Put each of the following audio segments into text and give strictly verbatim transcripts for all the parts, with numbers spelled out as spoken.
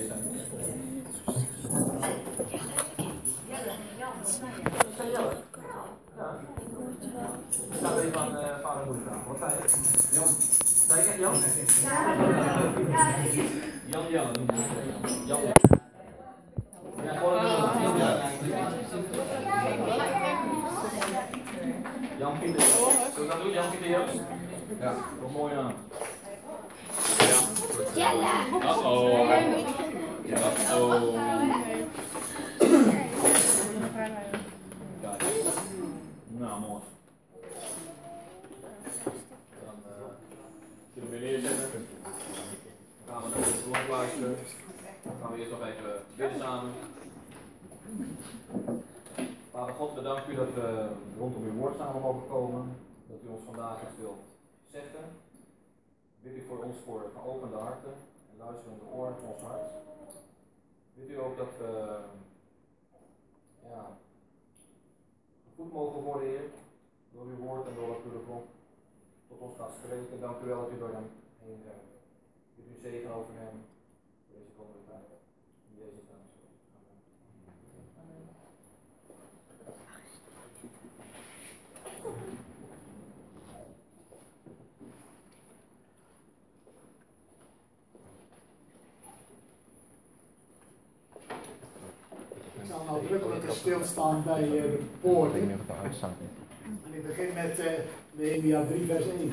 zijn. Ja. Ik ga even aan uh, vader en moeder vragen. Wat zei je? Jan. Zei je echt Jan? Jan, Jan. Jan, Jan. Ja, gewoon een Jan, Jan. Jan Pieter. Zullen we dat doen, Jan Pieter Joost? Ja, wat mooi aan. Ja. Uh-oh. Uh-oh. Kijk. Nou, mooi. Dan uh, zullen we weer neerzetten. Dan gaan we naar de blok luisteren. Dan gaan we eerst nog even bidden samen. Vader God, we danken u dat we rondom uw woord samen mogen komen. Dat u ons vandaag iets wilt zeggen. Bid u voor ons voor geopende harten en luisterende oren van ons hart. Bid u ook dat we ja, gevoed mogen worden, Heer, door uw woord en door wat u de klok tot ons gaat spreken. Dank u wel dat u door hem heen werkt. Bid u zegen over hem voor deze komende tijd. In Jezus' naam. Amen. Ik zal nadrukkelijk stilstaan bij uh, de poorten. En ik begin met uh, Nehemia drie vers één.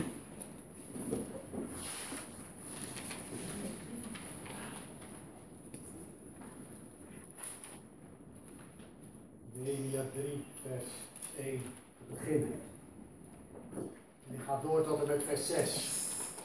Nehemia drie vers één te beginnen. En ik ga door tot en met vers zes.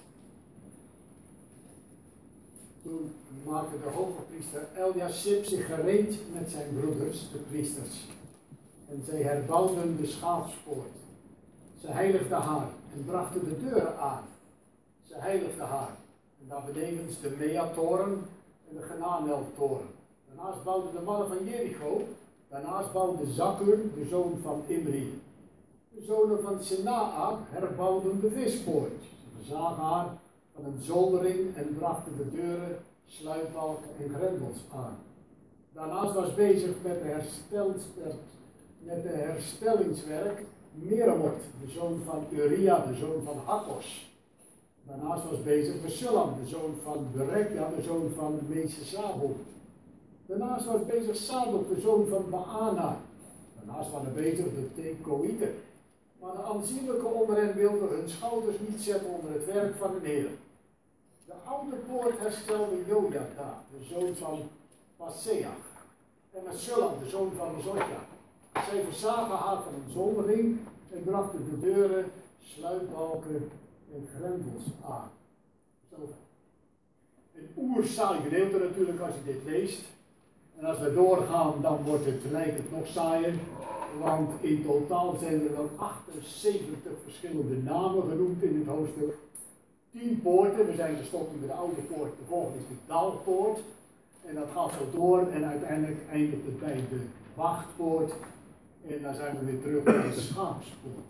Toen maakte de hoge priester Eliashib zich gereed met zijn broeders, de priesters. En zij herbouwden de schaapspoort. Ze heiligden haar en brachten de deuren aan. Ze heiligden haar. En daar benevens de Mea-toren en de Genanel-toren. Daarnaast bouwden de mannen van Jericho. Daarnaast bouwde Zakkur, de zoon van Imri. De zonen van Senaa herbouwden de vispoort. Ze verzagen haar van een zoldering en brachten de deuren, sluitbalken en grendels aan. Daarnaast was bezig met de, herstelwerk, met de herstellingswerk Meremot, de zoon van Uria, de zoon van Hakkos. Daarnaast was bezig Mesullam, de zoon van Berekja, de zoon van Mesesabel. Daarnaast was bezig Sadok, de zoon van Baana. Daarnaast waren bezig de Tekoïten. Maar de aanzienlijke onder hen wilden hun schouders niet zetten onder het werk van de Heer. De oude poort herstelde Jojada, de zoon van Paseach. En Mesullam, de zoon van Zotja. Zij verzagen haar van een zoldering en brachten de deuren, sluitbalken en grendels aan. Zo. Een oersaai gedeelte natuurlijk als je dit leest. En als we doorgaan, dan wordt het lijkt het nog saaier. Want in totaal zijn er dan achtenzeventig verschillende namen genoemd in het hoofdstuk. tien poorten, we zijn gestopt met de oude poort, de volgende is de Daalpoort. En dat gaat zo door en uiteindelijk eindigt het bij de Wachtpoort. En dan zijn we weer terug bij de Schaapspoort.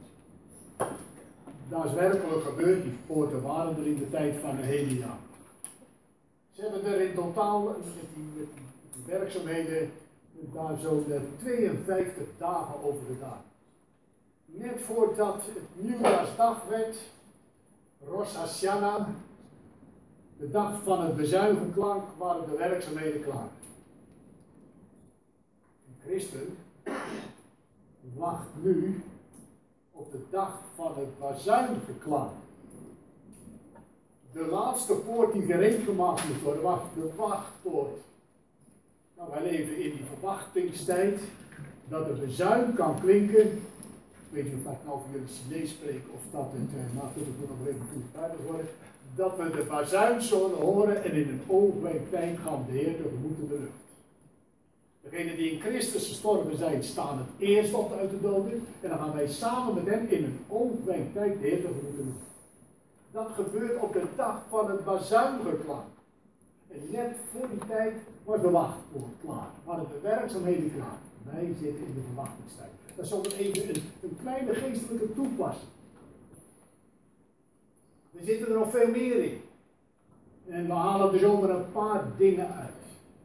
Dat is werkelijk gebeurd, die poorten waren er in de tijd van Nehemia. Ze hebben er in totaal, met die, met die werkzaamheden, daar zo'n tweeënvijftig dagen over gedaan. Net voordat het nieuwjaarsdag werd, Rosh Hashanah, de dag van het bezuigenklank, waren de werkzaamheden klaar. Een christen wacht nu op de dag van het bazuingeklank. De laatste poort die gereed gemaakt moet worden, was de wachtpoort. Nou, wij leven in die verwachtingstijd dat de bezuin kan klinken. Ik weet niet of ik nou voor jullie Chinees spreek of dat het, eh, maar goed, het moet nog even goed duidelijk worden. Dat we de bazuin zullen horen en in een oogwenk tijd gaan de Heer tegemoet in de lucht. Degenen die in Christus gestorven zijn, staan het eerst op uit de doden. En dan gaan wij samen met hem in een oogwenk tijd de Heer tegemoet in de lucht. Dat gebeurt op de dag van het bazuingeklank. En net voor die tijd was de wachtpoort klaar. Waren de werkzaamheden klaar. Wij zitten in de verwachtingstijd. Dat is ook even een, een kleine geestelijke toepassing. We zitten er nog veel meer in. En we halen er zomaar een paar dingen uit.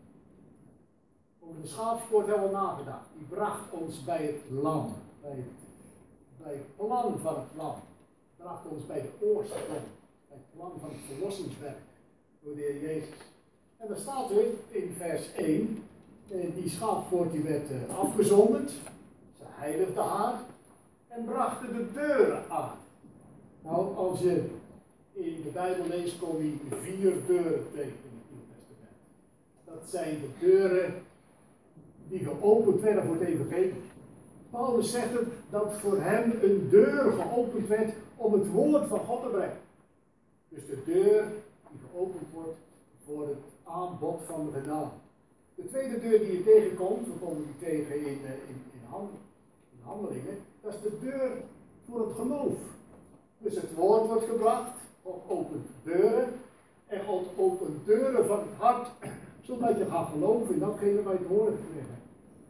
Over de schaapspoort hebben we nagedacht. Die bracht ons bij het lam. Bij het, bij het plan van het lam. Bracht ons bij de oorsprong. Bij het plan van het verlossingswerk. Door de Heer Jezus. En dan staat er in vers één. Die schaapspoort die werd afgezonderd. Ze heiligde haar. En brachten de deuren aan. Nou, als je in de Bijbel leest, kom je vier deuren tegen in het Nieuw Testament. Dat zijn de deuren die geopend werden voor het evangelie. Paulus zegt het, dat voor hem een deur geopend werd om het woord van God te brengen. Dus de deur die geopend wordt voor het aanbod van de genade. De tweede deur die je tegenkomt, we komen die tegen in, in, in, handel, in handelingen, dat is de deur voor het geloof. Dus het woord wordt gebracht, God opent deuren en God opent deuren van het hart, zodat je gaat geloven in datgene waar je het woord gekregen hebt.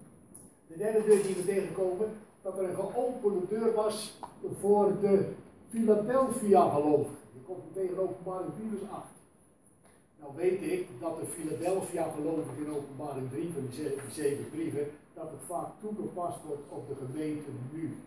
De derde deur die we tegenkomen, dat er een geopende deur was voor de Philadelphia gelovigen. Je komt tegen Openbaring vier vers acht. Nou weet ik dat de Philadelphia gelovigen in Openbaring drie van die zeven, die zeven brieven, dat het vaak toegepast wordt op de gemeente nu.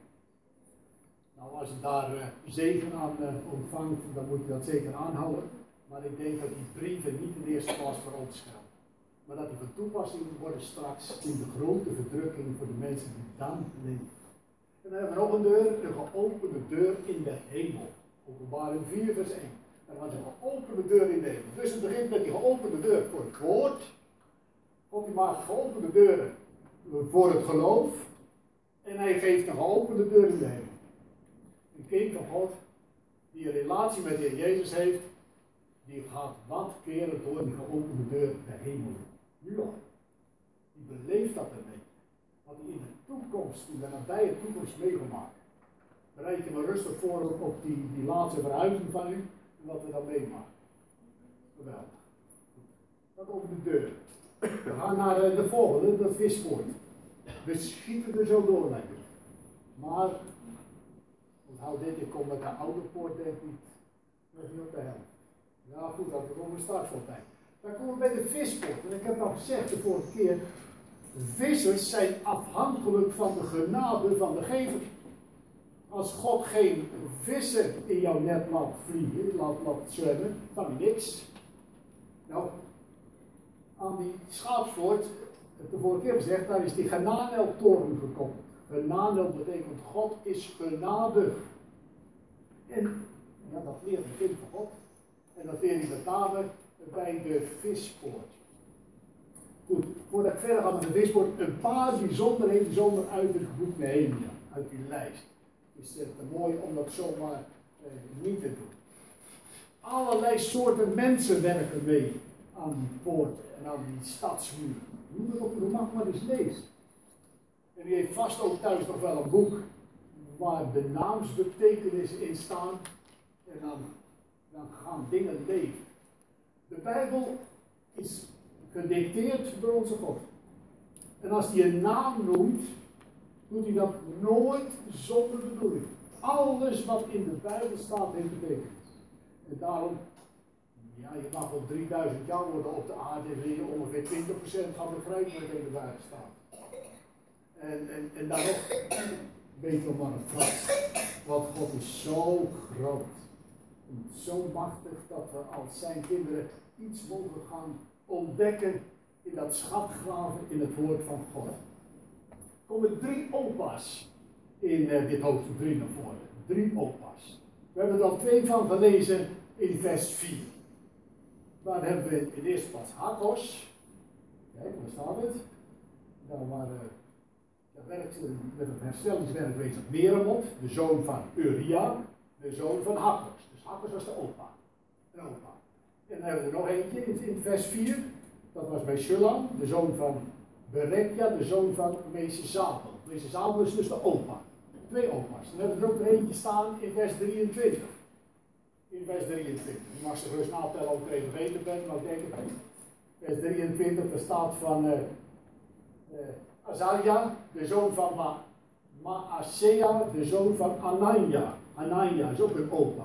Nou, als je daar uh, zegen aan uh, ontvangt, dan moet je dat zeker aanhouden. Maar ik denk dat die brieven niet in de eerste plaats voor ons gelden. Maar dat die van toepassing worden straks in de grote verdrukking voor de mensen die dan leven. En dan hebben we nog een deur, een geopende deur in de hemel. Openbaring vier vers één. Er was een geopende deur in de hemel. Dus het begint met die geopende deur voor het woord. God die maakt geopende deuren voor het geloof. En hij geeft een geopende deur in de hemel. Een kind van God die een relatie met de Heer Jezus heeft, die gaat wat keren door die geopende deur de hemel. Nu al. Die beleeft dat ermee. Wat hij in de toekomst, in de nabije toekomst mee gaat maken. Bereid je maar rustig voor op die, die laatste verhuizing van u en wat we dan meemaken. Geweldig. Dat over de deur. We gaan naar de volgende, de vispoort. We schieten er zo door, denk ik. Maar onthoud dit, ik kom met de oude poort, denk ik niet. Dat is niet op de helft. Ja goed, dat komen we straks wel bij. Dan komen we bij de vispoort. En ik heb al gezegd de vorige keer, vissers zijn afhankelijk van de genade van de gever. Als God geen vissen in jouw net laat vliegen, laat, laat zwemmen, dan niks. Nou, aan die schaapspoort, heb ik de vorige keer gezegd, daar is die Genanel-toren gekomen. Genanel betekent God is genadig. En ja, dat leert een kind van God. En dat leer je met name bij de vispoort. Goed, voordat ik verder ga met de vispoort, een paar bijzonderheden bijzonder uit het boek Nehemia, uit die lijst. Is het uh, mooi om dat zomaar uh, niet te doen. Allerlei soorten mensen werken mee aan die poorten en aan die stadsmuren. Noem het op uw gemak maar eens lezen. En u heeft vast ook thuis nog wel een boek waar de naamsbetekenissen in staan. En dan, dan gaan dingen leven. De Bijbel is gedicteerd door onze God. En als hij een naam noemt, doet hij dat nooit zonder bedoeling. Alles wat in de Bijbel staat heeft betekenis. En daarom, ja, je mag wel drieduizend jaar worden op de aarde en je ongeveer twintig procent gaan begrijpen wat in de Bijbel staat. En, en, en daarom weten we maar het vast. Want God is zo groot. En zo machtig dat we als zijn kinderen iets mogen gaan ontdekken in dat schatgraven in het woord van God. Er komen drie opa's in uh, dit hoofdstuk drie naar voren. Drie opa's. We hebben er al twee van gelezen in vers vier. Daar hebben we in de eerste plaats Hakos. Kijk, waar staat het? Daar waren daar werkte met het herstellingswerk bezig Meremot, de zoon van Uria, de zoon van Hakos. Dus Hakos was de opa. Een opa. En dan hebben we er nog eentje in, in vers vier. Dat was bij Shulam, de zoon van Berekja, de zoon van Mesezabel. Mesezabel is dus de opa. Twee opa's. Dan hebben we er ook er eentje staan in vers drieëntwintig. In vers drieëntwintig. Je mag ze gerust natellen ook even weten bent, maar ik denk het niet. Vers drieëntwintig, daar staat van uh, uh, Azaria, de zoon van Ma Maasea, de zoon van Anania. Anania is ook een opa.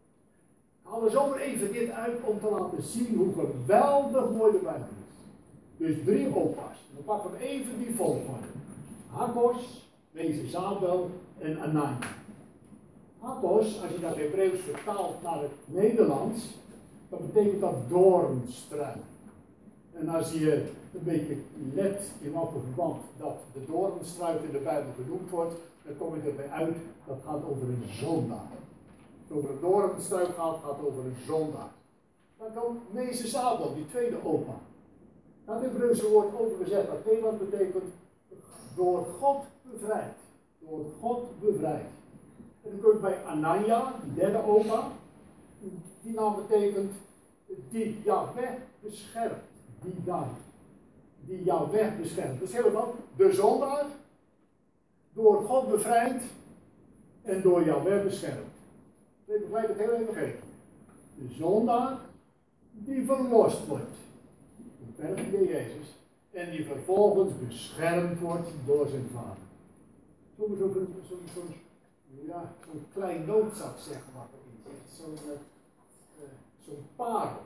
Halen we zomaar even dit uit om te laten zien hoe geweldig mooi de Bijbel is. Dus drie opa's. Dan pakken we even die volgorde. Haggos, Mezezabel en Anania. Haggos, als je dat Hebreeuws vertaalt naar het Nederlands, dan betekent dat doornstruik. En als je een beetje let in wat voor verband dat de doornstruik in de Bijbel genoemd wordt, dan kom je erbij uit, dat gaat over een zondaar. Over een doornstruik gaat, gaat over een zondaar. Dan komt Mezezabel, die tweede opa. Dat Hebreeuwse woord overgezet naar Nederlands betekent door God bevrijd. Door God bevrijd. En dan kun je bij Anania, die derde opa, die naam betekent die Yahweh beschermt. Die dan, die Yahweh beschermt. Dus heel wat, de zondaar, door God bevrijd en door Yahweh beschermd. Ik begrijp het heel even geven. De zondaar die verlost wordt. De werkende Jezus. En die vervolgens beschermd wordt door zijn vader. Soms ook zo'n zo, zo, ja, zo'n klein noodzak zeggen wat erin zit. Zo'n uh, uh, zo'n parel.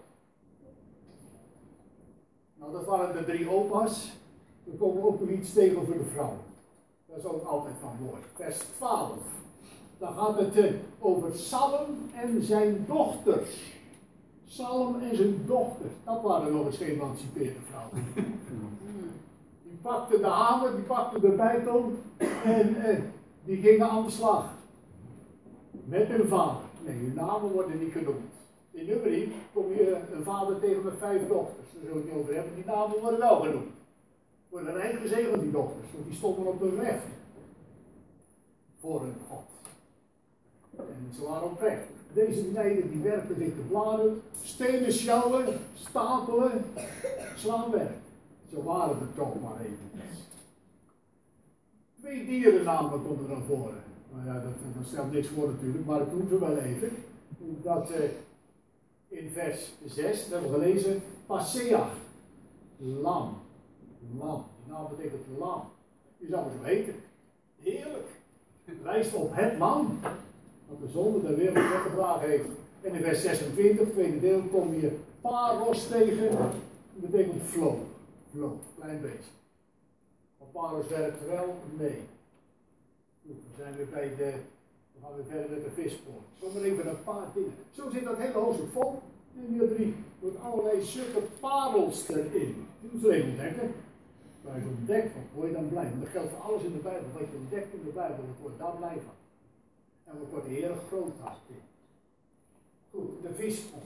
Nou, dat waren de drie opa's. Dan komen we ook nog iets tegen voor de vrouw. Dat is ook altijd van mooi. Vers twaalf. Dan gaat het uh, over Salem en zijn dochters. Salem en zijn dochters. Dat waren nog eens geëmancipeerde vrouwen. Die pakten de hamer, die pakten de bijtel en, en die gingen aan de slag. Met hun vader. Nee, hun namen worden niet genoemd. In Numeri kom je een vader tegen met vijf dochters. Daar zullen we het niet over hebben. Die namen worden wel genoemd. Worden rijk gezegend die dochters, want die stonden op hun weg. Voor hun God. En ze waren oprecht. Deze meiden die werken zich te bladen, stenen sjouwen, stapelen, slaan werk. Zo waren het toch maar eventjes. Twee dierennamen komen er naar voren. Nou ja, dat, dat stelt niks voor natuurlijk, maar ik noem ze wel even. Dat uh, in vers zes, dat hebben we gelezen, Paseach, lam. Lam, die naam betekent lam. Die zou maar zo heten. Heerlijk. Het wijst op het lam. Dat de zonde de wereld weggedragen heeft. En in vers zesentwintig, tweede deel, kom je paros tegen. Dat betekent flow. Flow, klein beetje. Maar paros werkt wel mee. Goed, we zijn weer bij de. We gaan weer verder met de vispoort. Zomaar even een paar dingen. Zo zit dat hele hoofdstuk vol. Nummer drie. Met allerlei zulke parels erin. Je moet er even ontdekken. Als je ontdekt, wat word je dan blij? Want dat geldt voor alles in de Bijbel. Wat je ontdekt in de Bijbel, dat word je daar blij van. En wat wordt de Heer groot in. Goed, de vispoort.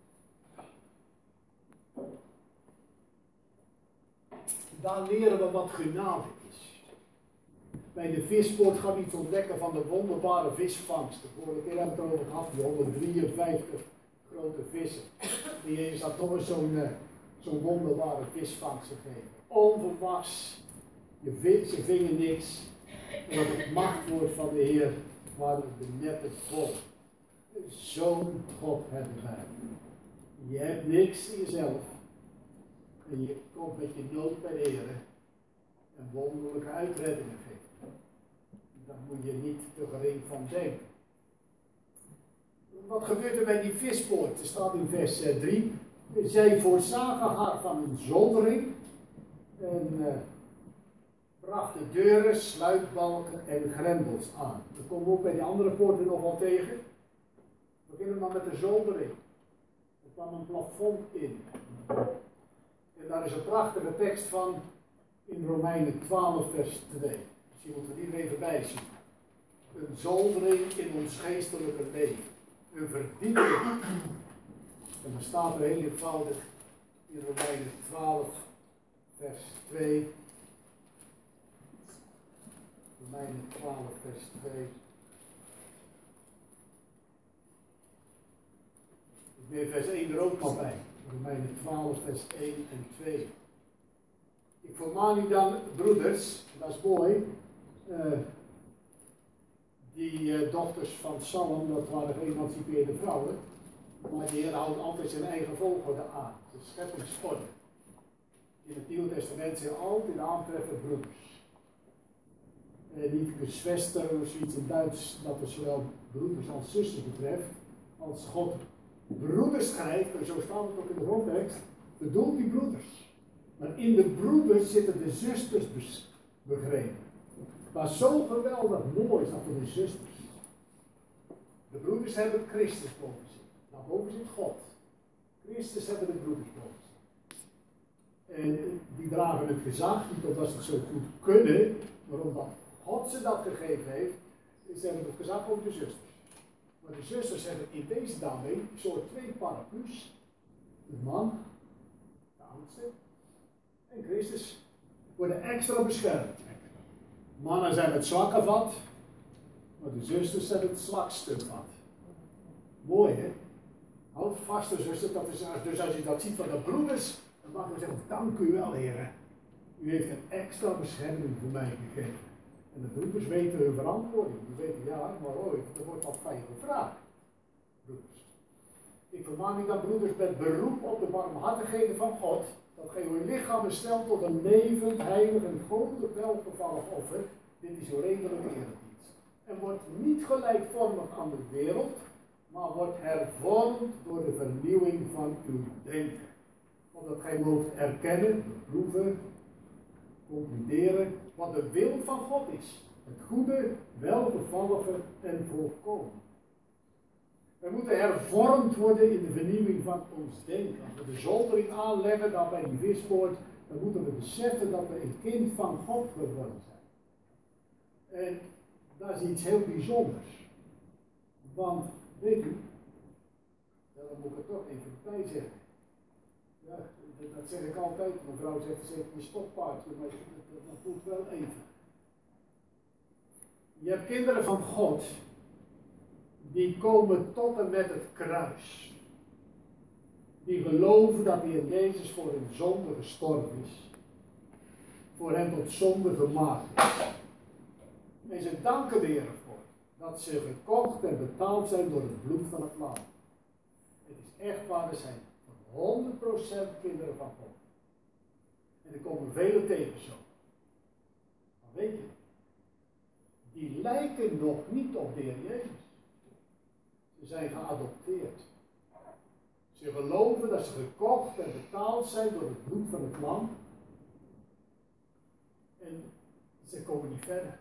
Daar leren we wat genade is. Bij de vispoort gaan we iets ontdekken van de wonderbare visvangsten. Vorige keer hebben we het over gehad, die honderddrieënvijftig grote vissen. Die Jezus had toch eens zo'n uh, zo'n wonderbare visvangst gegeven. Onverwachts. Je vis, ze vingen niks. En dat het machtwoord van de Heer waren de netten vol. Zo'n God hebben wij. Je hebt niks in jezelf. En je komt met je nood bij de Heer. En wonderlijke uitreddingen geven. Daar moet je niet te gering van denken. Wat gebeurt er bij die vispoort? Er staat in vers drie. Zij voorzagen haar van een zoldering. En uh, brachten deuren, sluitbalken en grendels aan. Dat komen we ook bij die andere poorten nog wel tegen. We beginnen dan met de zoldering. Er kwam een plafond in. En daar is een prachtige tekst van in Romeinen twaalf vers twee. Misschien moeten we die er even bij zien. Een zoldering in ons geestelijke leven. Een verdieping. En dan staat er heel eenvoudig in Romeinen twaalf vers twee. Romeinen twaalf vers twee. Ik neem vers één er ook nog bij. Romeinen twaalf vers één en twee. Ik vermaan u dan, broeders, dat is mooi, uh, die uh, dochters van Salem, dat waren geëmancipeerde vrouwen, maar de Heer houdt altijd zijn eigen volgorde aan, de scheppingsorde. In het Nieuwe Testament zijn altijd aantreffen broeders. Uh, niet geschwestern of zoiets in Duits, dat het zowel broeders als zussen betreft, als God broeders schrijft, en zo staat het ook in de grondtekst, bedoelt die broeders. Maar in de broeders zitten de zusters bes- begrepen. Maar zo geweldig mooi is dat voor de zusters. De broeders hebben Christus boven zich. Daarboven zit God. Christus hebben de broeders boven zich. En die dragen het gezag, niet omdat ze het zo goed kunnen, maar omdat God ze dat gegeven heeft, ze hebben het gezag over de zusters. Maar de zusters hebben in deze daarmee een soort twee paraplu's. De man, de oudste, en Christus worden extra beschermd. Mannen zijn het zwakke vat, maar de zusters zijn het zwakste vat. Mooi hè? Houd vast de zuster, dat is, dus als je dat ziet van de broeders, dan mag je zeggen, dank u wel heren. U heeft een extra bescherming voor mij gegeven. En de broeders weten hun verantwoording. Die weten, ja, maar ooit, er wordt wat van je gevraagd. Broeders. Ik vermaan u dat broeders met beroep op de barmhartigheden van God, dat gij uw lichaam stelt tot een levend, heilig en goddelijk welgevallig offer. Dit is uw redelijke eredienst. En wordt niet gelijkvormig aan de wereld, maar wordt hervormd door de vernieuwing van uw denken. Opdat gij moogt erkennen, beproeven, concluderen wat de wil van God is. Het goede, welgevallige en volkomen. We moeten hervormd worden in de vernieuwing van ons denken. Als we de zoldering aanleggen, dan bij die vispoort, dan moeten we beseffen dat we een kind van God geworden zijn. En dat is iets heel bijzonders. Want, weet u, dan moet ik er toch even bij zeggen. Ja, dat zeg ik altijd. Mijn vrouw zegt, ze heeft een stokpaardje, maar dat voelt wel even. Je hebt kinderen van God, die komen tot en met het kruis. Die geloven dat de Heer Jezus voor hun zonde gestorven is. Voor hen tot zonde gemaakt is. En ze danken de Heer ervoor. Dat ze gekocht en betaald zijn door het bloed van het lam. Het is echt waar, we zijn honderd procent kinderen van God. En er komen vele tegen zo. Maar weet je, die lijken nog niet op de Heer Jezus. Ze zijn geadopteerd. Ze geloven dat ze gekocht en betaald zijn door het bloed van het lam. En ze komen niet verder.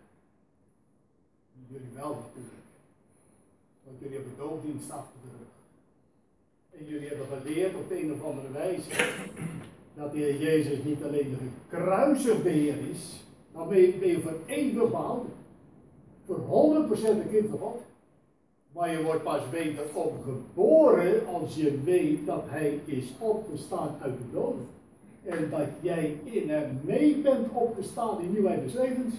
Jullie wel natuurlijk. Want jullie hebben doopdienst achter de rug. En jullie hebben geleerd op de een of andere wijze dat de Heer Jezus niet alleen de gekruisigde Heer is, maar ben je, ben je voor eeuwig behouden. Voor honderd procent een kind van God. Maar je wordt pas wederom geboren als je weet dat Hij is opgestaan uit de dood. En dat jij in Hem mee bent opgestaan in nieuwheid des levens.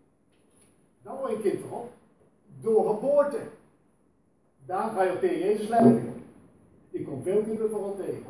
Dan word je een kind van God. Door geboorte. Daar ga je op de Heer Jezus lijken. Ik kom veel kinderen van God tegen.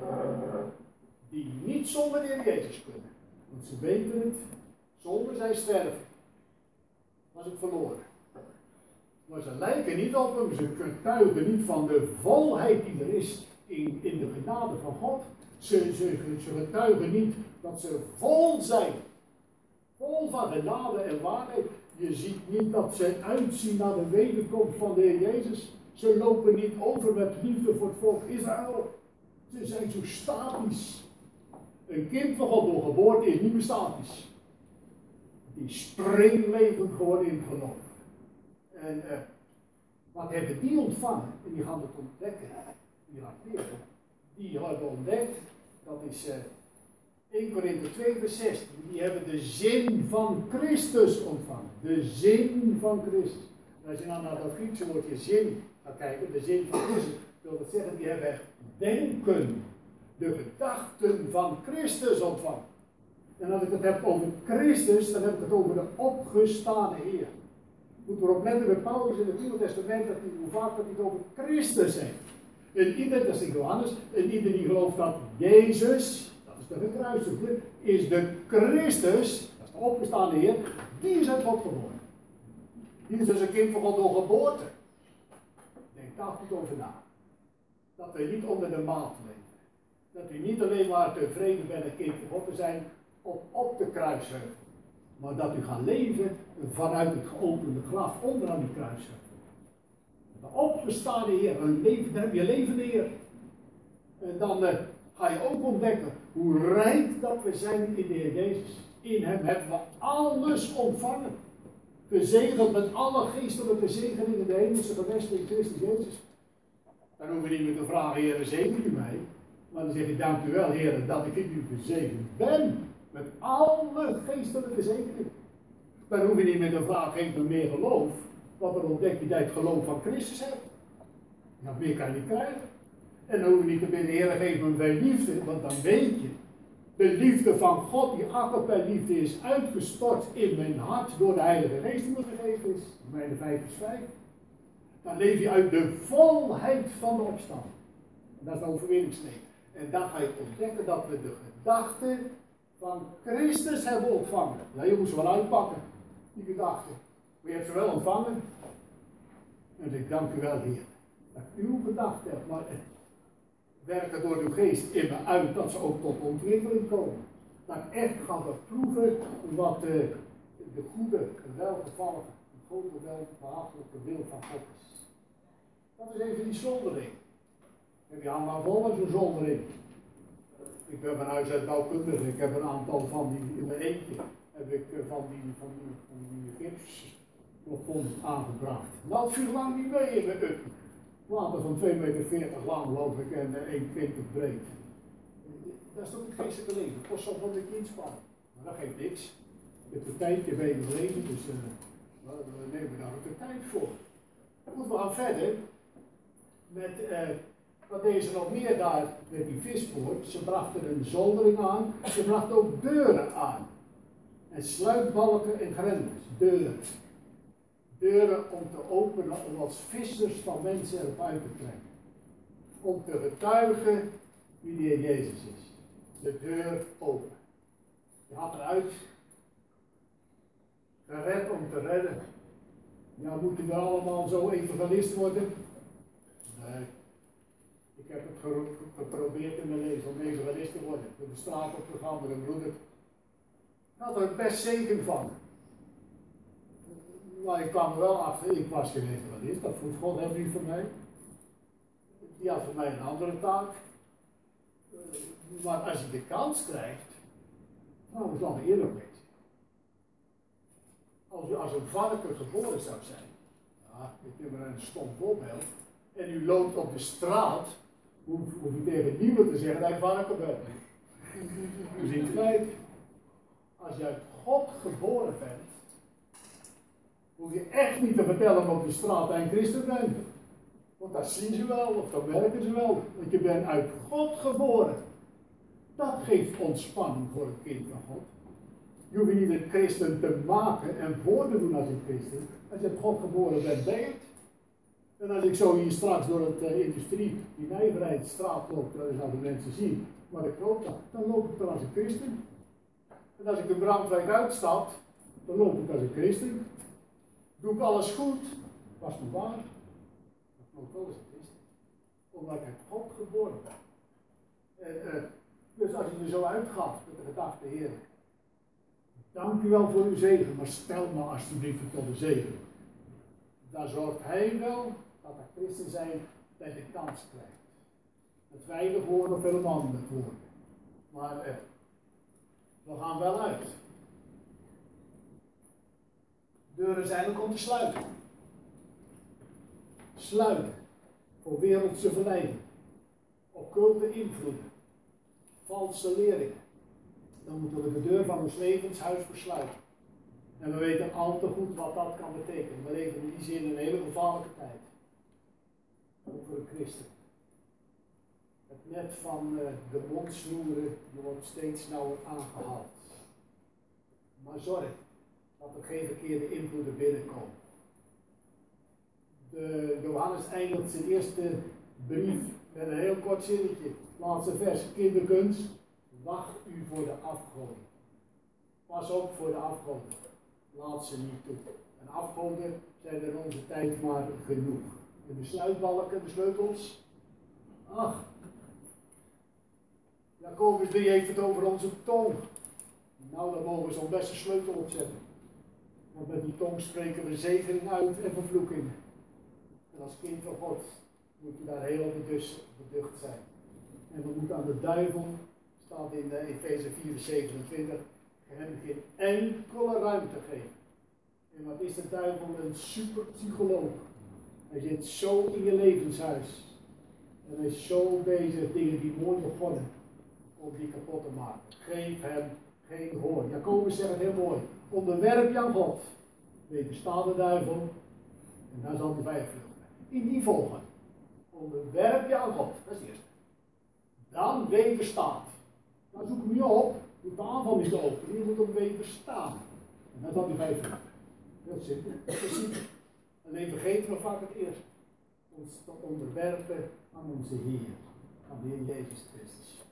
Die niet zonder de Heer Jezus kunnen. Want ze weten het. Zonder zij sterven. Was het verloren. Maar ze lijken niet op hem, ze getuigen niet van de volheid die er is in, in de genade van God. Ze, ze, ze getuigen niet dat ze vol zijn. Vol van genade en waarheid. Je ziet niet dat ze uitzien naar de wederkomst van de Heer Jezus. Ze lopen niet over met liefde voor het volk Israël. Ze zijn zo statisch. Een kind van God door geboorte is niet meer statisch. Die is springlevend geworden in het geloof. En uh, wat hebben die ontvangen? En die gaan het ontdekken. Die gaan het leren. Die hebben ontdekt, dat is uh, eerste Korinthe twee vers zestien. Die hebben de zin van Christus ontvangen. De zin van Christus. En als je nou naar dat Griekse woordje zin gaat kijken, de zin van Christus, wil dat zeggen, die hebben denken. De gedachten van Christus ontvangen. En als ik het heb over Christus, dan heb ik het over de opgestane Heer. Moet erop letten bij Paulus in het Nieuwe Testament dat hij, hoe vaak dat hij het over Christus heeft. En ieder, dat is in Johannes, en ieder die gelooft dat Jezus, dat is de gekruisigde, is de Christus, dat is de opgestaande Heer, die is uit God geboren. Die is dus een kind van God door geboorte. Denk daar goed over na. Dat we niet onder de maat leven. Dat u niet alleen maar tevreden bent een kind van God te zijn op, op de kruisheuvel. Maar dat u gaat leven vanuit het geopende graf onderaan die kruisheuvel. De opgestaande Heer, een leven, dan heb je levende Heer. En dan uh, ga je ook ontdekken hoe rijk dat we zijn in de Heer Jezus. In hem hebben we alles ontvangen. Gezegend met alle geestelijke zegeningen in de hemelse gewesten in Christus Jezus. Dan hoef je niet meer te vragen, Heer, zegen u mij. Maar dan zeg je, dank u wel, Heer, dat ik in u gezegend ben. Met alle geestelijke zegeningen. Dan hoef je niet meer te vragen, geef me meer geloof. Want dan ontdek je dat je het geloof van Christus hebt. Ja, meer kan je niet krijgen. En dan hoef je niet te bidden, Heer, geef me veel liefde. Want dan weet je, de liefde van God, die agape liefde is uitgestort in mijn hart door de Heilige Geest die me gegeven is. Romeinen vijf vers vijf. Dan leef je uit de volheid van de opstanding. En dat is de overwinningsteken. En dan ga je ontdekken dat we de gedachten van Christus hebben ontvangen. Ja, je moet ze wel uitpakken, die gedachten. Maar je hebt ze wel ontvangen. En ik dank u wel, Heer, dat ik uw gedachten hebt. Maar werken door uw geest in me uit, dat ze ook tot ontwikkeling komen. Dat ik echt ga beproeven wat de, de goede, welgevallige, de grote, welbehagelijke wil van God is. Dat is even die zoldering. Heb je allemaal vol met zo'n zoldering? Ik ben van huis uit bouwkundige, ik heb een aantal van die, in mijn eentje, heb ik van die, van die, van die gips plafond aangebracht. Nou, het viel lang niet mee in mijn up. Water van twee meter veertig lang geloof ik en één meter twintig breed. Dat is toch het geestelijke leven, het kost soms wel een beetje inspanning. Maar dat geeft niks. Je hebt een tijdje bij je leven, dus uh, we nemen daar ook de tijd voor. Goed, we gaan verder met, uh, wat deden ze nog meer daar met die vispoort? Ze brachten een zoldering aan, ze brachten ook deuren aan. En sluitbalken en grendels, deuren. Deuren om te openen, om als vissers van mensen erop uit te trekken. Om te getuigen wie de Heer Jezus is. De deur open. Je gaat eruit. Gered om te redden. Ja, moeten we allemaal zo evangelist worden? Nee. Ik heb het geprobeerd in mijn leven om evangelist te worden. Door de straat op te gaan met een broeder. Ik had er best zegen van. Maar ik kwam er wel achter, ik was geen evangelist, dat vroeg God helemaal niet voor mij. Die had voor mij een andere taak. Maar als je de kans krijgt, nou, is lang eerlijk wezen. Als u als een varken geboren zou zijn, ja, ik neem maar een stom voorbeeld, en u loopt op de straat, hoef, hoef je tegen niemand te zeggen dat je varken bent. U ziet gelijk, als je uit God geboren bent, hoef je echt niet te vertellen op de straat dat je een christen bent. Want dat zien ze wel, of dat merken ze wel. Want je bent uit God geboren. Dat geeft ontspanning voor het kind van God. Je hoeft niet een christen te maken en voor te doen als een christen. Als je uit God geboren bent, ben je het. En als ik zo hier straks door het uh, industrie, die Nijverheidsstraat loop, dan zouden mensen zien. Maar ik loop dan, dan loop ik dan als een christen. En als ik een brandwijk uitstap, dan loop ik als een christen. Doe ik alles goed, was me waar. Dat loopt wel als een christen. Omdat ik uit God geboren ben. En, uh, dus als je er zo uitgaat met de gedachte, Heer, dank u wel voor uw zegen, maar stel me alsjeblieft tot de zegen. Dan zorgt hij wel dat er christen zijn dat je de kans krijgt. Het weinig woorden of helemaal met woorden. Maar uh, we gaan wel uit. Deuren zijn ook om te sluiten. Sluiten voor wereldse verleiding, occulte invloeden, valse leringen. Dan moeten we de deur van ons levenshuis versluiten. En we weten al te goed wat dat kan betekenen. We leven in die zin een hele gevaarlijke tijd. Ook voor een christen. Het net van uh, de mondsnoeren wordt steeds nauwer aangehaald. Maar zorg dat er geen verkeerde invloeden binnenkomen. De Johannes eindigt zijn eerste brief met een heel kort zinnetje. Laatste vers, kinderkunst, wacht u voor de afgoden. Pas op voor de afgoden. Laat ze niet toe. En afgoden zijn er in onze tijd maar genoeg. En de sluitbalken, de sleutels. Ach. Jacobus drie heeft het over onze tong. Nou, daar mogen we zo'n beste sleutel op zetten. Want met die tong spreken we zegening uit en vervloeking. En als kind van God moet je daar heel beducht zijn. En we moeten aan de duivel, staat in uh, Efeze vier zevenentwintig, hem geen enkele ruimte geven. En wat is de duivel? Een superpsycholoog. Hij zit zo in je levenshuis. En hij is zo bezig dingen die mooi begonnen, om die kapot te maken. Geef hem geen hoor. Jacobus zegt het heel mooi. Onderwerp je aan God. Wedersta de duivel. En dan zal hij bij je vluchten. In die volgende. Onderwerp je aan God. Dat is het eerste. Dan wederstaat. Dan zoek hem je op. De aanval is te open. Je moet hem wederstaan. En dan zal hij bij je vluchten. Heel simpel. Precies. Alleen vergeten we vaak het eerste. Ons te onderwerpen aan onze Heer. Aan de Heer Jezus Christus.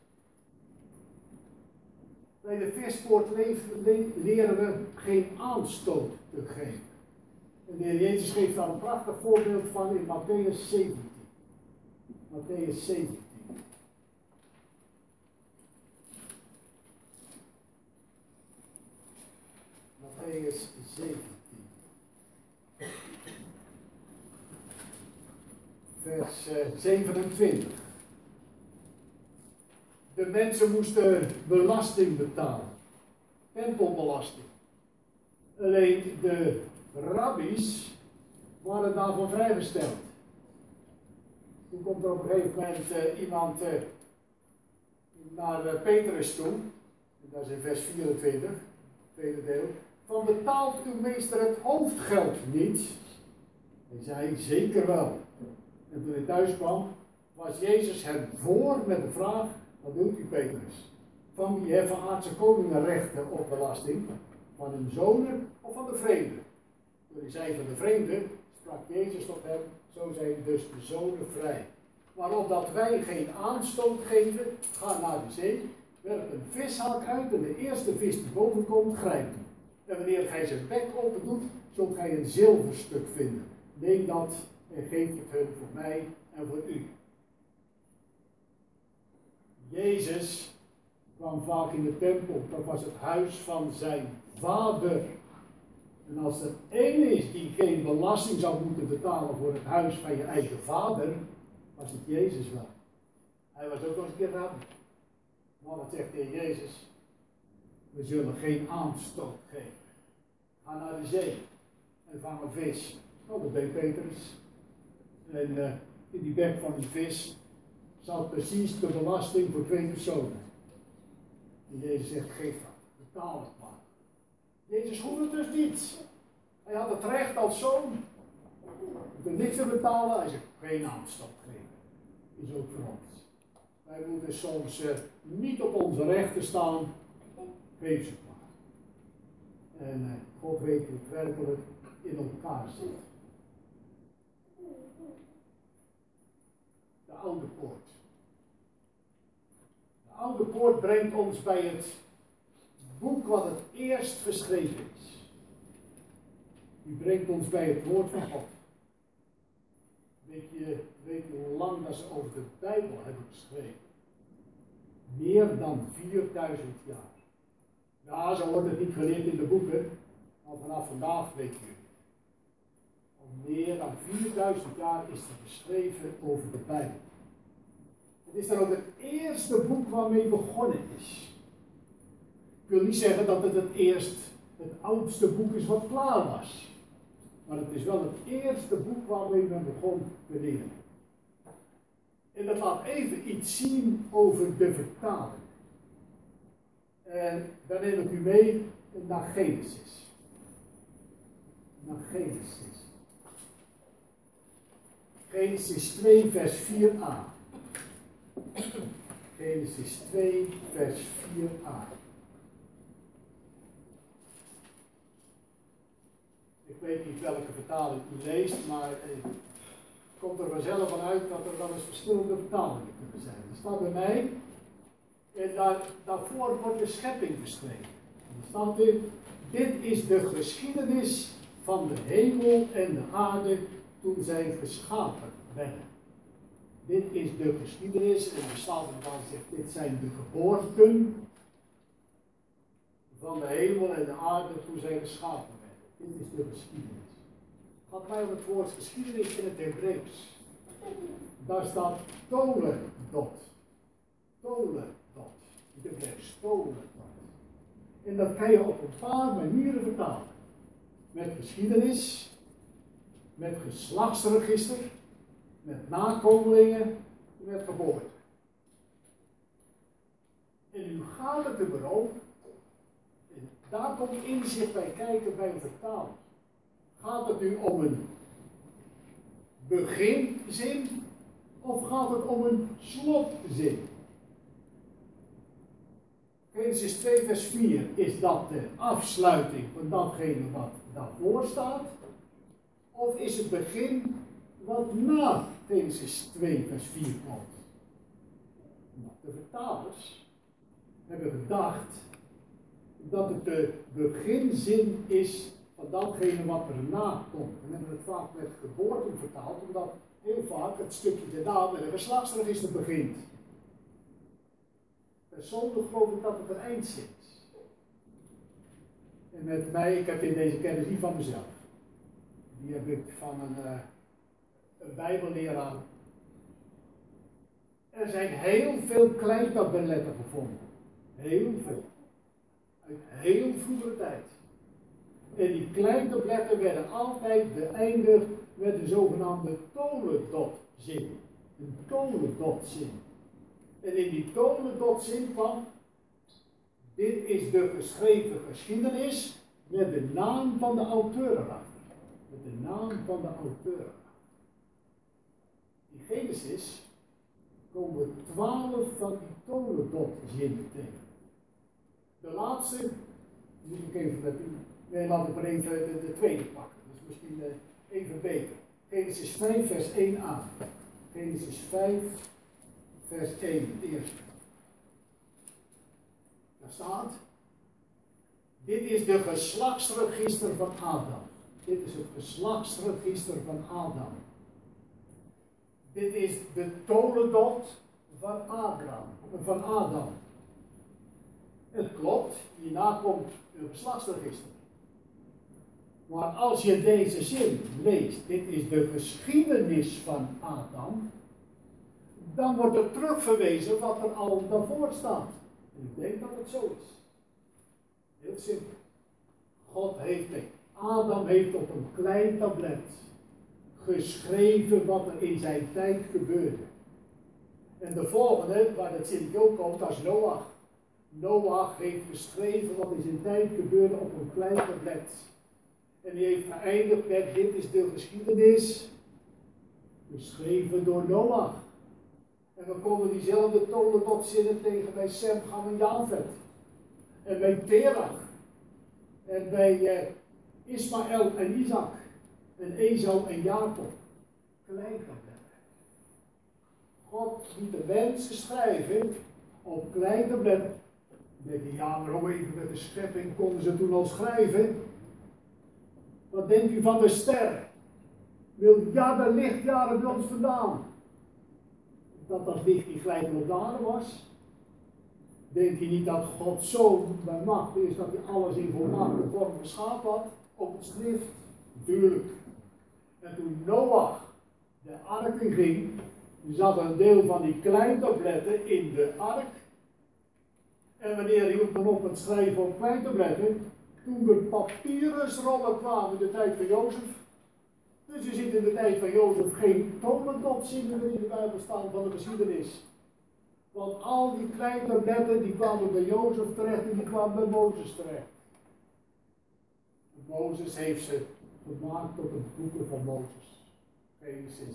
Bij de vispoort leren we geen aanstoot te geven. En de Heer Jezus geeft daar een prachtig voorbeeld van in Matthäus zeventien. Matthäus zeventien. Matthäus zeventien. Vers zevenentwintig. De mensen moesten belasting betalen. Tempelbelasting. Alleen de rabbies waren daarvan vrijgesteld. Toen komt er op een gegeven moment uh, iemand uh, naar uh, Petrus toe. Dat is in vers vierentwintig, tweede deel. Van betaalt uw meester het hoofdgeld niet? Hij zei zeker wel. En toen hij thuis kwam, was Jezus hem voor met de vraag: wat doet u, Petrus? Van wie heffen aardse koningen rechten op belasting? Van hun zonen of van de vreemde? Toen hij zei van de vreemde, sprak Jezus tot hem: zo zijn dus de zonen vrij. Maar opdat wij geen aanstoot geven, ga naar de zee, werp een vishaak uit en de eerste vis die boven komt, grijp hem. En wanneer gij zijn bek open doet, zult gij een zilverstuk vinden. Neem dat en geef het hun voor mij en voor u. Jezus kwam vaak in de tempel. Dat was het huis van zijn vader. En als er één is die geen belasting zou moeten betalen voor het huis van je eigen vader, was het Jezus wel. Hij was ook nog eens een keer rabbi. Maar wat zegt de Heer Jezus? We zullen geen aanstoot geven. Ga naar de zee en vang een vis. Nou, dat deed Petrus. En uh, in die bek van die vis zat precies de belasting voor twee personen. En Jezus zegt: geef dat, betaal het maar. Jezus hoefde het dus niet. Hij had het recht als zoon. Hij hoefde niks te betalen. Hij zegt: geen aanstoot geven. Is ook voor ons. Wij moeten soms uh, niet op onze rechten staan. Geef ze maar. En uh, God weet hoe het werkelijk in elkaar zit. De oude poort. De oude poort brengt ons bij het boek wat het eerst geschreven is. Die brengt ons bij het woord van God. Weet je, weet je hoe lang dat ze over de Bijbel hebben geschreven? Meer dan vierduizend jaar. Ja, zo wordt het niet geleerd in de boeken, maar vanaf vandaag weet je. Al meer dan vierduizend jaar is er geschreven over de Bijbel. Het is dan ook het eerste boek waarmee begonnen is. Ik wil niet zeggen dat het het eerst het oudste boek is wat klaar was. Maar het is wel het eerste boek waarmee men begon te leren. En dat laat even iets zien over de vertaling. En dan neem ik u mee naar Genesis. Naar Genesis. Genesis twee, vers vier a. Genesis twee, vers vier a. Ik weet niet welke vertaling u leest, maar het komt er vanzelf van uit dat er wel eens verschillende vertalingen kunnen zijn. Er staat bij mij, en daar, daarvoor wordt de schepping beschreven. Er staat in: dit is de geschiedenis van de hemel en de aarde toen zij geschapen werden. Dit is de geschiedenis, en de Statenvertaling zegt: dit zijn de geboorten van de hemel en de aarde toen zij geschapen werden. Dit is de geschiedenis. Gaat mij om het woord geschiedenis in het Hebreeuws. Daar staat toledot. Toledot. Ik heb gezegd Toledot. En dat kan je op een paar manieren vertalen. Met geschiedenis, met geslachtsregister, met nakomelingen, met geboorte. En nu gaat het er maar om, en daar komt inzicht bij kijken bij een vertaling. Gaat het nu om een beginzin of gaat het om een slotzin? Genesis twee vers vier is dat de afsluiting van datgene wat daarvoor staat? Of is het begin wat na Genesis twee vers vier komt? Nou, de vertalers hebben gedacht dat het de beginzin is van datgene wat erna komt. En hebben het vaak met geboorte vertaald, omdat heel vaak het stukje daarna met een geslachtsregister begint. Persoonlijk geloof ik dat het een eindzin is. En met mij, ik heb in deze kennis niet van mezelf. Die heb ik van een, uh, een bijbelleraar. Er zijn heel veel kleintabelletten gevonden. Heel veel. Uit heel vroegere tijd. En die kleintabletten werden altijd beëindigd met de zogenaamde toledot-zin. Een toledot-zin. En in die toledot-zin kwam, dit is de geschreven geschiedenis met de naam van de auteur erachter. Met de naam van de auteur. In Genesis komen twaalf van die toledot-zinnen tegen. De laatste, moet ik even met u, nee, laat ik maar even de, de tweede pakken. Dat is misschien uh, even beter. Genesis vijf vers één a. Genesis vijf vers één, het eerste. Daar staat, dit is de geslachtsregister van Adam. Dit is het geslachtsregister van Adam. Dit is de toledot van Abraham, van Adam. Het klopt, hierna komt een geslachtsregister. Maar als je deze zin leest, dit is de geschiedenis van Adam, dan wordt er terugverwezen wat er al daarvoor staat. En ik denk dat het zo is. Heel simpel. God heeft, Adam heeft op een klein tablet geschreven wat er in zijn tijd gebeurde. En de volgende, waar dat zinnetje ook komt, dat is Noach. Noach heeft geschreven wat in zijn tijd gebeurde op een klein tablet. En die heeft geëindigd met, dit is de geschiedenis, geschreven door Noach. En we komen diezelfde toledot-zinnen tegen bij Sem, Ham en Jafet. En bij Terach. En bij uh, Ismaël en Isaac. En Esau en Jacob. Klein tablet. God liet de mensen schrijven op klein tablet. Dan denk je, ja, maar hoe even met de schepping konden ze toen al schrijven? Wat denkt u van de sterren? Miljarden lichtjaren bij ons vandaan. Dat dat licht niet gelijk op de aarde was? Denk je niet dat God zo bij macht is dat hij alles in volmaakte vorm geschapen had? Op het schrift? Natuurlijk. En toen Noach de ark in ging, zat een deel van die kleintabletten in de ark. En wanneer hield men op het schrijven op kleintabletten? Toen de papyrusrollen kwamen in de tijd van Jozef. Dus je ziet in de tijd van Jozef geen toledot-zinnen meer in de Bijbel staan van de geschiedenis. Want al die kleine tabletten die kwamen bij Jozef terecht en die kwamen bij Mozes terecht. Mozes heeft ze gemaakt tot de boeken van Mozes. Genesis.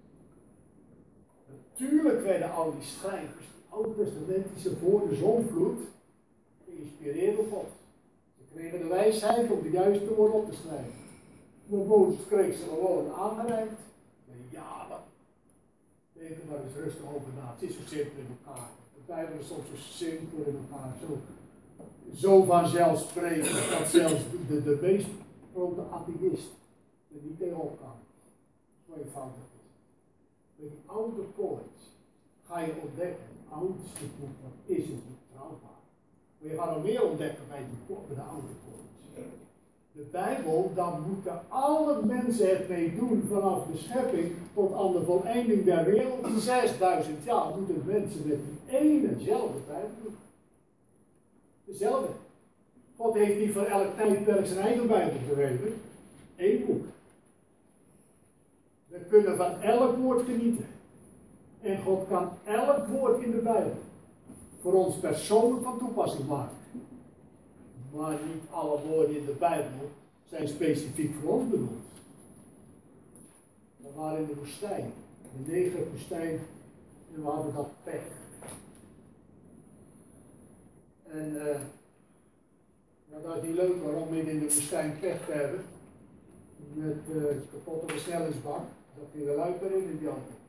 Natuurlijk werden al die schrijvers, die Oud-testamentische voor de zonvloed, geïnspireerd door God. Ze kregen de wijsheid om de juiste woorden op te schrijven. Maar Mozes kreeg ze gewoon aangereikt. Ja, dat. Denk er maar eens rustig over na. Het is zo simpel in elkaar. De Bijbel is soms zo simpel in elkaar. Zo, zo vanzelfsprekend dat zelfs de, de, de meest grote atheïst er niet tegenop kan. Zo eenvoudig is. Met die oude codex ga je ontdekken. Het oudste boek, wat is het betrouwbaar. Maar je gaat nog meer ontdekken bij de, bij de oude codex. De Bijbel, dan moeten alle mensen het mee doen vanaf de schepping tot aan de voleinding der wereld. zesduizend jaar moeten mensen met die enezelfde Bijbel doen. Dezelfde. God heeft niet voor elk tijdperk zijn eigen Bijbel gegeven. Eén boek. We kunnen van elk woord genieten. En God kan elk woord in de Bijbel voor ons persoonlijk van toepassing maken. Maar niet alle woorden in de Bijbel zijn specifiek voor ons bedoeld. We waren in de woestijn, de negerwoestijn, en we hadden dat pech. En uh, nou, dat is niet leuk waarom midden in de woestijn pech te hebben. Met uh, kapotte versnellingsbak, dat hij de luik erin in die auto.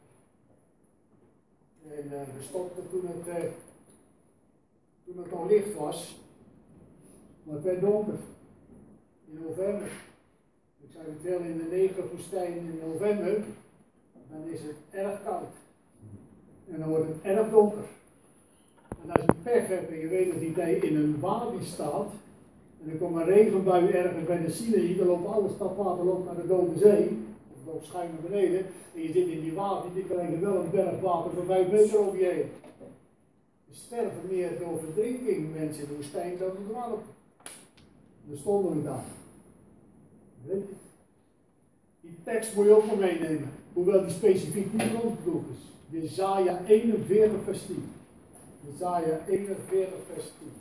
En uh, we stopten toen het, uh, toen het nog licht was, maar het werd donker. In november. Ik zei het wel, in de negerwoestijn in november, dan is het erg koud. En dan wordt het erg donker. En als je pech hebt en je weet dat die tijd in een wadi staat, en er komt een regenbui ergens bij de Sinaï, dan loopt alle stapwater loopt naar de Dode Zee, of loopt schuin naar beneden, en je zit in die wadi, die krijgt wel een berg water van vijf meter over je heen. Er sterven meer door verdrinking mensen in de woestijn dan de dwallen. Dan stonden we daar. Weet je? Die tekst moet je ook wel meenemen, hoewel die specifiek niet voor ons bedoeld is. Jesaja eenenveertig vers tien. Jesaja eenenveertig vers tien.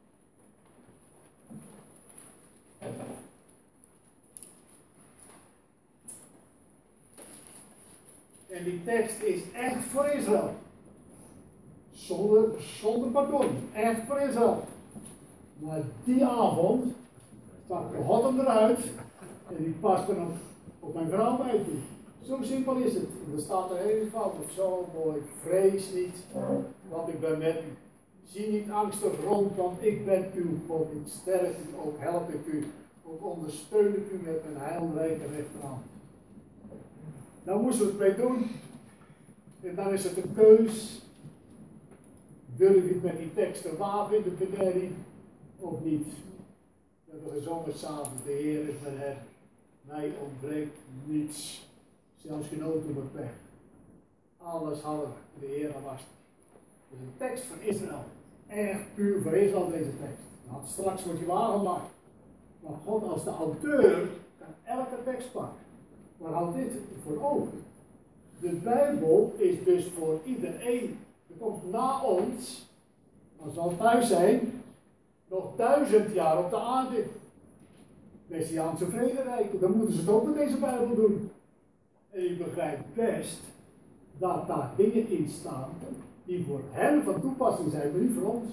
En die tekst is echt voor Israël. Zonder, zonder pardon. Echt voor Israël. Maar die avond stak de God hem eruit en die paste hem op mijn vrouw bij toe. Zo simpel is het. En er staat er heel eenvoudig, zo mooi. Vrees niet, want ik ben met u. Zie niet angstig rond, want ik ben uw God. Ik sterk u, ook help ik u. Ook ondersteun ik u met mijn heilrijke rechterhand. Daar moesten we het mee doen. En dan is het een keus. Durf je het met die teksten wagen in de bedenking of niet? We hebben gezongen samen, de Heer is mijn herder. Mij ontbreekt niets. Zelfs genoten met pech. Alles hadden we, de Heer was er. Het is een tekst van Israël. Echt puur voor Israël deze tekst. Nou, straks wordt je waargemaakt. Maar God als de auteur kan elke tekst pakken. Maar houd dit voor ogen. De Bijbel is dus voor iedereen. Er komt na ons, als we al thuis zijn, nog duizend jaar op de aarde. Messiaanse vrederijk. Dan moeten ze het ook met deze Bijbel doen. En je begrijpt best dat daar dingen in staan die voor hen van toepassing zijn, maar niet voor ons.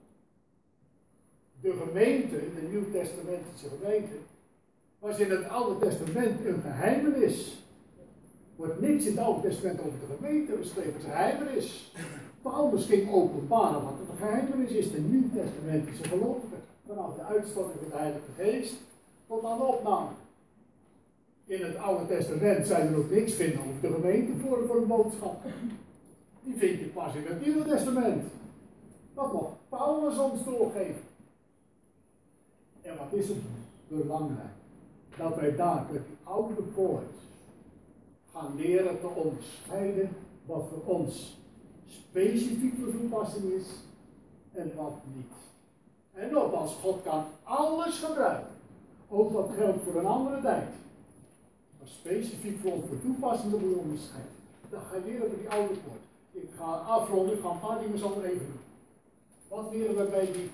De gemeente, de Nieuw-Testamentische gemeente, was in het Oude Testament een geheimenis. Er wordt niks in het Oude Testament over de gemeente beschreven, het geheimenis. Paulus ging openbaren wat het geheimenis is, de Nieuw-Testamentische gelovigen, vanaf de uitstorting van de Heilige Geest tot aan de opname. In het Oude Testament zijn er ook niks vinden over de gemeente voor, voor een boodschap. Die vind je pas in het Nieuwe Testament. Dat mag Paulus ons doorgeven. En wat is het belangrijk? Dat wij daar met die oude poort gaan leren te onderscheiden wat voor ons specifiek voor toepassing is en wat niet. En nogmaals, God kan alles gebruiken. Ook dat geldt voor een andere tijd. Maar specifiek voor ons voor toepassing moet je onderscheiden. Dan ga je leren met die oude poort. Ik ga afronden, ik ga een paar dingen zo even doen. Wat leren we bij die,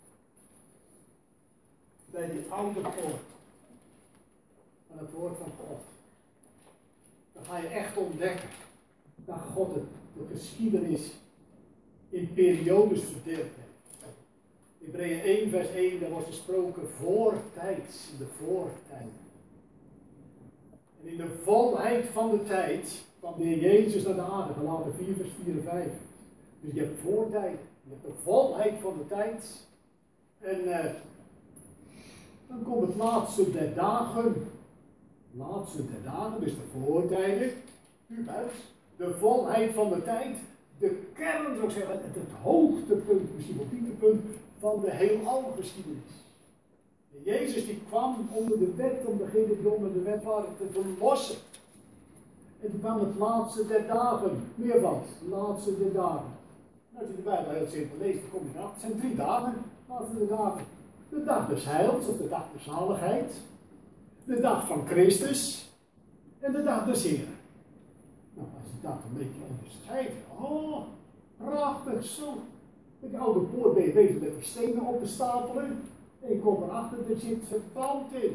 bij die oude poort? Van het woord van God. Dan ga je echt ontdekken dat God het, de geschiedenis in periodes verdeeld heeft. Hebreeën één vers één, daar wordt gesproken voortijds, in de voortijd. En in de volheid van de tijd kwam de Heer Jezus naar de aarde, Galaten vier vers vier en vijf. Dus je hebt voortijd, je hebt de volheid van de tijd. En uh, dan komt het laatste der dagen. Laatste der dagen, dus de voortijden, Pubers, de volheid van de tijd, de kern, zou ik zeggen, het, het hoogtepunt, misschien wel dieptepunt van de heelal geschiedenis. De En Jezus die kwam onder de wet om degenen die onder de wet waren te verlossen. En toen kwam het laatste der dagen, meervoud, de laatste der dagen. Als je de Bijbel heel simpel leest, dan kom je erachter. Het zijn drie dagen, de laatste der dagen. De dag des heils, of de dag der zaligheid. De dag van Christus. En de dag des Heren. Nou, als je dat een beetje onderscheidt, oh, prachtig zo. Met de oude poort ben je bezig met die stenen op te stapelen. En je komt erachter, er zit verband in.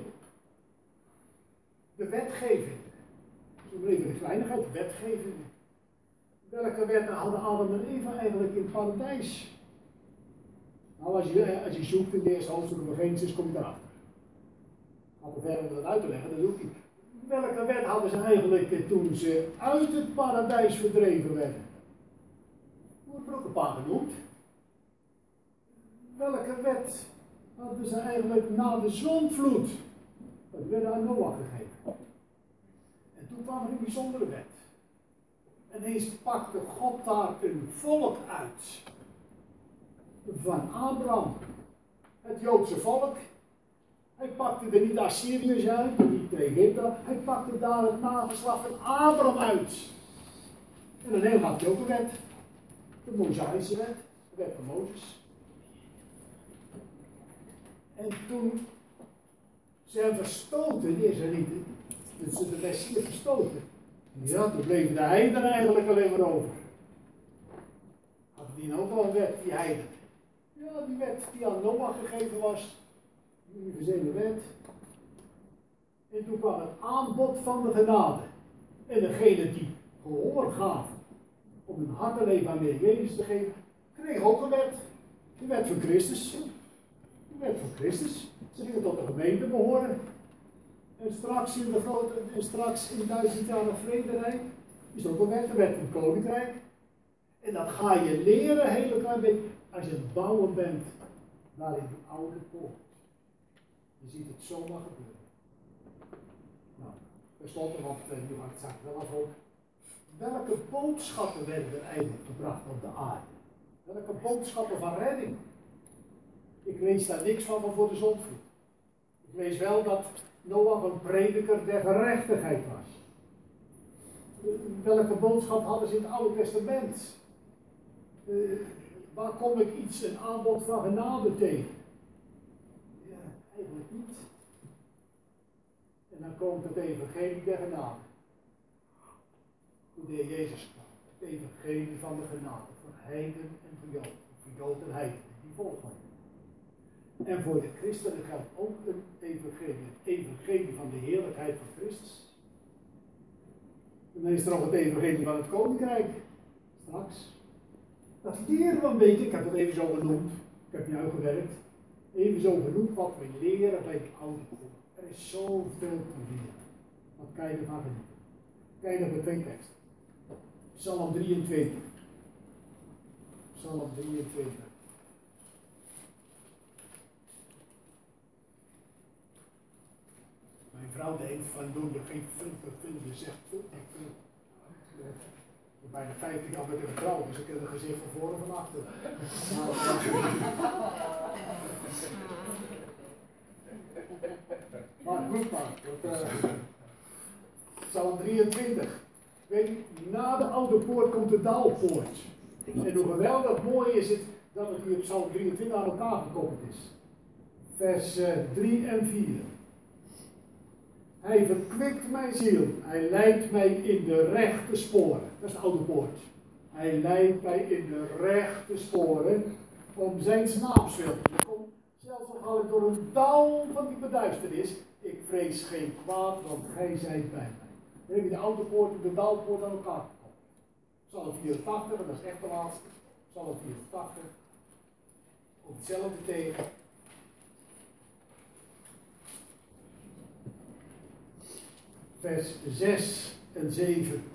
De wetgeving. Zo even de kleinigheid, de wetgeving. Welke wetten hadden Adam en Eva eigenlijk in het paradijs? Nou, als je, als je zoekt in de eerste hoofdstukken van Genesis, kom je erachter. Had er verder om dat uit te leggen, dat doe ik niet. Welke wet hadden ze eigenlijk toen ze uit het paradijs verdreven werden? Wordt er ook een paar genoemd. Welke wet hadden ze eigenlijk na de zondvloed? Dat werd aan Noach gegeven. En toen kwam er een bijzondere wet. En eens pakte God daar een volk uit. Van Abraham. Het Joodse volk. Hij pakte er niet de Assyriërs uit, niet de Egypten. Hij pakte daar het nageslacht van Abraham uit. En dan heel had hij ook een wet. De Mosaïsche wet. De wet van Mozes. En toen ze hem verstoten, die Israëlieten, dat ze de Messias verstoten. Ja, toen bleven de heidenen eigenlijk alleen maar over. Hadden die ook al een wet, die heidenen? Ja, die wet die aan Noach gegeven was. Die universele wet. En toen kwam het aanbod van de genade. En degene die gehoor gaven om hun hart en leven aan de Heer Jezus te geven, kreeg ook een wet. De wet van Christus. De wet van Christus. Ze gingen tot de gemeente behoren. En straks in de grote, en straks in duizendjarig vrederijk is ook een wet, de wet van het koninkrijk. En dat ga je leren, een hele klein beetje, als je aan het bouwen bent, daar in die oude poort. Je ziet het zomaar gebeuren. Nou, tenslotte, want uh, nu maakt het zaak wel af ook. Welke boodschappen werden er eigenlijk gebracht op de aarde? Welke boodschappen van redding? Ik lees daar niks van van voor de zondvloed. Ik lees wel dat Noach een prediker der gerechtigheid was. Welke boodschap hadden ze in het Oude Testament? Uh, waar kom ik iets, een aanbod van genade tegen? Ja, eigenlijk niet. En dan komt het evangelie der genade. Toen de Heer Jezus kwam. Het evangelie van de genade. Voor heiden en voor Joden. Voor Joden en heiden. Die volgen. En voor de christenen geldt ook een evangelie. Het evangelie van de heerlijkheid van Christus. En dan is er nog het evangelie van het koninkrijk. Straks. Dat leren we een beetje. Ik heb het even zo genoemd. Ik heb nu uitgewerkt. Even zo genoemd wat we leren bij de oude poort. Er is zoveel te leren. Wat kan je ervan genieten? Kijk naar de twee teksten. Psalm drieëntwintig. Psalm drieëntwintig. Mijn vrouw denkt van doe je geen filter, film, je zegt filter, film. Ik ben bijna vijftien jaar met een vrouw, dus ik heb een gezicht van voor en van achter. Maar goed maar, uh, Psalm drieëntwintig. Weet je, na de oude poort komt de daalpoort. En hoe geweldig mooi is het dat het hier op Psalm drieëntwintig aan elkaar gekoppeld is. Vers uh, drie en vier. Hij verkwikt mijn ziel. Hij leidt mij in de rechte sporen. Dat is de oude poort. Hij leidt mij in de rechte sporen om zijn naams wil. Zelfs al ga ik door een dal van die beduisternis, ik vrees geen kwaad, want gij zijt bij mij. Dan heb je de oude poort en de dalpoort aan elkaar gekomen. Psalm vierentachtig, en dat is echt de laatste. Psalm vierentachtig. Op hetzelfde tegen. Vers zes en zeven.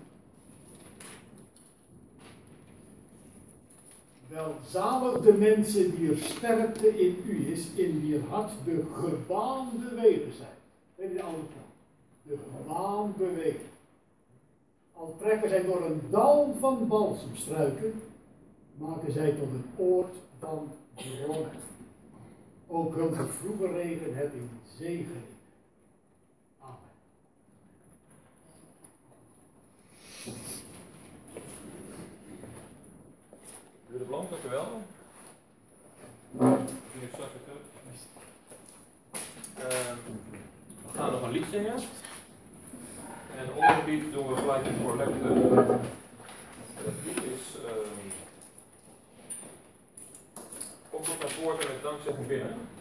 Welzalig de mensen die er sterkte in u is, in wier hart de gebaande wegen zijn. Weet je de oude plan? De gebaande wegen. Al trekken zij door een dal van balsemstruiken, maken zij tot een oord van bronnen. Ook wil de vroege regen het in zegen. Amen. Meneer de Blank, dank u wel. Meneer straks weer terug. Uh, we gaan nog een lied zingen. En onder het lied doen we gelijk een collecte. Dat lied is. Uh, Komt op naar voren met dankzegging binnen.